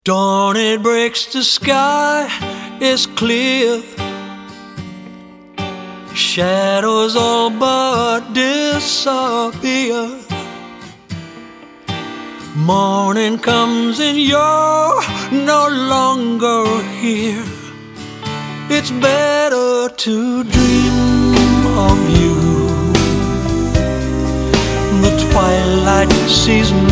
Dawn, it breaks the sky, it's clear. Shadows all but disappear. Morning comes and you're no longer here. It's better to dream of you. The twilight sees